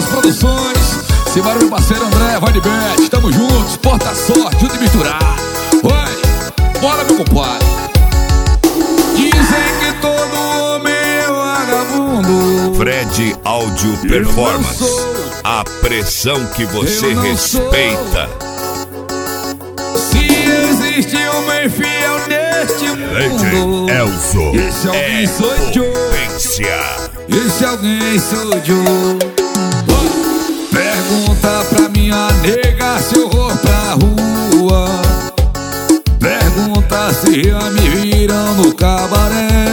Deus Produções. Simbora, meu parceiro André, vai de bet. Tamo juntos, porta sorte, junto e misturar. Vai, bora, meu compadre. Dizem que todo homem é vagabundo. Fred Áudio Performance. A pressão que você respeita. Se existe homem fiel neste mundo, Elzo. esse alguém sou eu. Esse alguém sou eu. Pergunta pra minha nega se eu vou pra rua. Pergunta se já me viram no cabaré.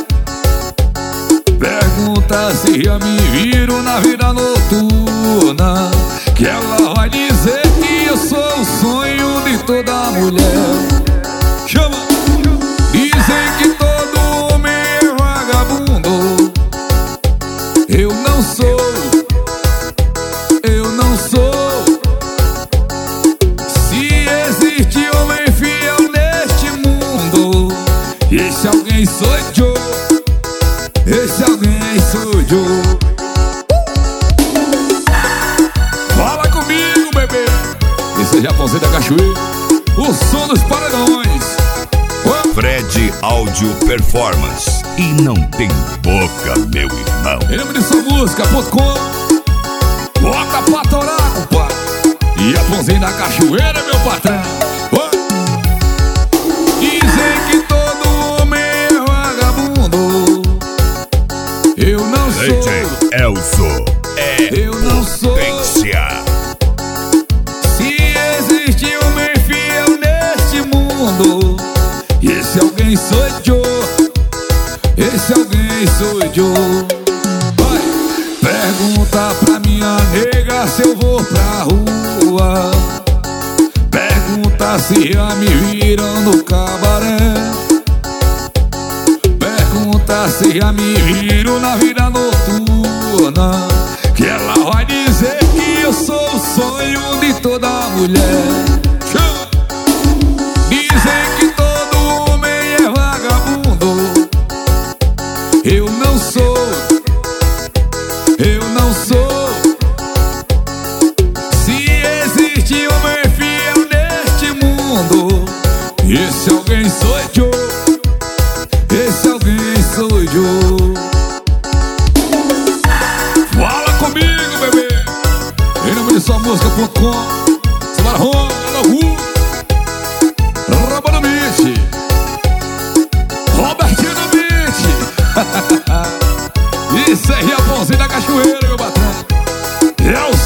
Pergunta se já me viram na vida noturna, que ela vai dizer que eu sou o sonho de toda mulher. Chama! Dizem que todo homem é vagabundo. Eu não sou. Eu não sou. Se existe homem fiel neste mundo, esse alguém sou eu. Esse alguém sou eu. Fala comigo, bebê. Esse é Japãozinho da Cachoeira, o som dos paredões. Fred Áudio Performance. E não tem boca, meu irmão. MDSaMúsica.com. Bota pra torar, compadre. E Japãozinho da Cachoeira, meu patrão. Dizem que todo homem é vagabundo. Eu não sou. Elzo. Eu não sou. Se existe homem fiel neste mundo, esse alguém sou eu. Esse alguém sou eu. Vai. Pergunta pra minha nega se eu vou pra rua. Pergunta se já me viram no cabaré. Pergunta se já me viram na vida noturna, que ela vai dizer que eu sou o sonho de toda mulher. Dizem que todo homem é vagabundo. Eu não sou. Eu não sou. Se existe homem fiel neste mundo, esse alguém sou eu. Esse alguém sou eu. Fala comigo, bebê. Em nome de SaMúsica.com. Simbora, Ronaldo, Roba no Beat, Robertinho no Beat. Isso é Japãozinho da Cachoeira, meu patrão. É o